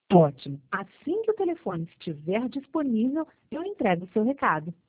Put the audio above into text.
Ótimo. Assim que o telefone estiver disponível, eu entrego o seu recado.